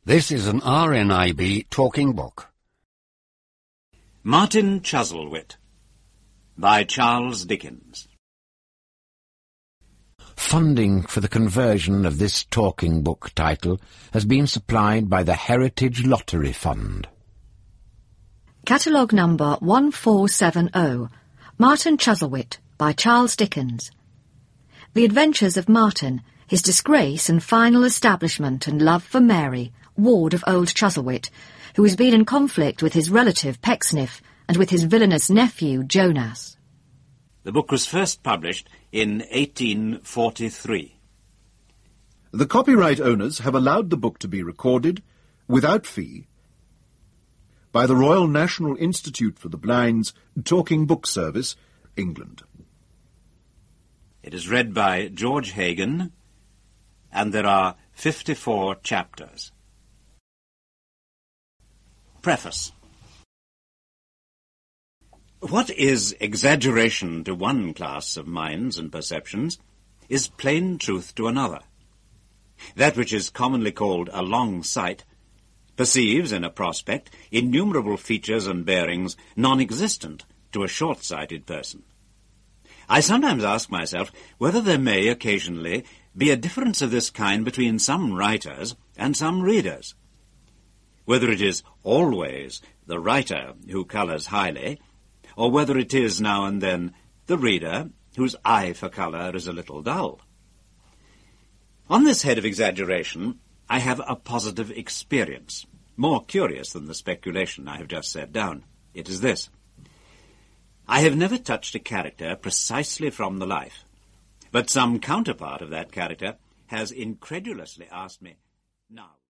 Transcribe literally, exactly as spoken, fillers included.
This is an R N I B talking book. Martin Chuzzlewit by Charles Dickens. Funding for the conversion of this talking book title has been supplied by the Heritage Lottery Fund. Catalogue number one four seven zero, Martin Chuzzlewit by Charles Dickens. The adventures of Martin, his disgrace and final establishment and love for Mary, ward of old Chuzzlewit, who has been in conflict with his relative Pecksniff and with his villainous nephew Jonas. The book was first published in eighteen forty-three. The copyright owners have allowed the book to be recorded, without fee, by the Royal National Institute for the Blind's Talking Book Service, England. It is read by George Hagan, and there are fifty-four chapters. Preface. What is exaggeration to one class of minds and perceptions is plain truth to another. That which is commonly called a long sight perceives in a prospect innumerable features and bearings non-existent to a short-sighted person. I sometimes ask myself whether there may occasionally be a difference of this kind between some writers and some readers. Whether it is always the writer who colours highly, or whether it is now and then the reader whose eye for colour is a little dull. On this head of exaggeration, I have a positive experience, more curious than the speculation I have just set down. It is this. I have never touched a character precisely from the life, but some counterpart of that character has incredulously asked me, now...